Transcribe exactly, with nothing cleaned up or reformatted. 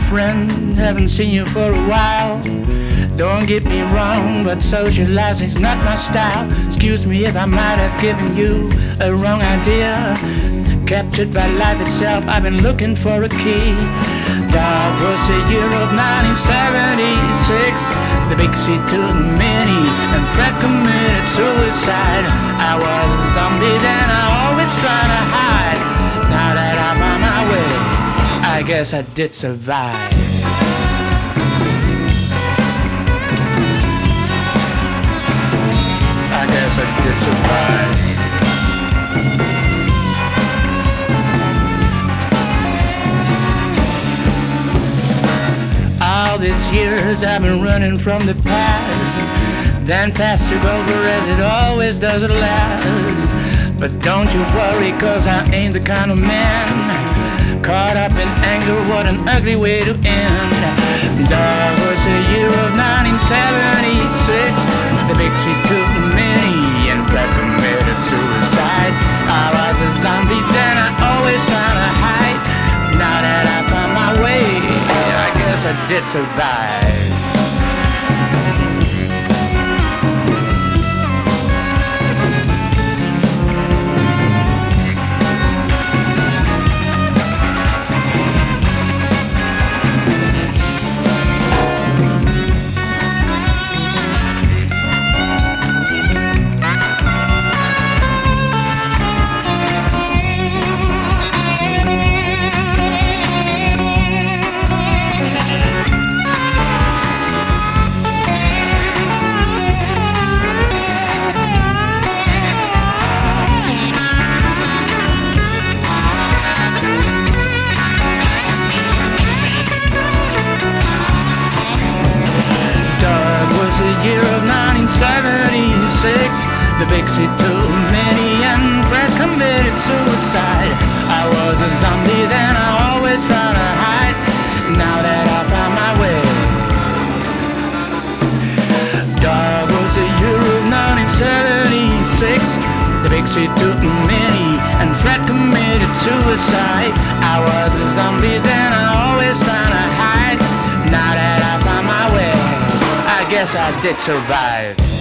friend, haven't seen you for a while. Don't get me wrong, but socializing's not my style. Excuse me if I might have given you a wrong idea. Captured by life itself, I've been looking for a key. That was the year of nineteen seventy-six. The big city took many, and Fred committed suicide. I was a zombie then, I always try to hide. Now that I'm on my way, I guess I did survive. I guess I did survive. All these years I've been running from the past, then past took over as it always does at last. But don't you worry, cause I ain't the kind of man caught up in anger, what an ugly way to end. That was the year of nineteen seventy-six. The big city took many, and Fred committed suicide. I was a zombie then, I always try to hide. Now that I found my way, I guess I did survive. Year of nineteen seventy-six. The big city took many, and Fred committed suicide. I was a zombie then, I always try to hide. Now that I found my way, that was the year of nineteen seventy-six. The big city took many, and Fred committed suicide. I was a zombie then, I always try to hide. Now that I found my way, I guess I did survive.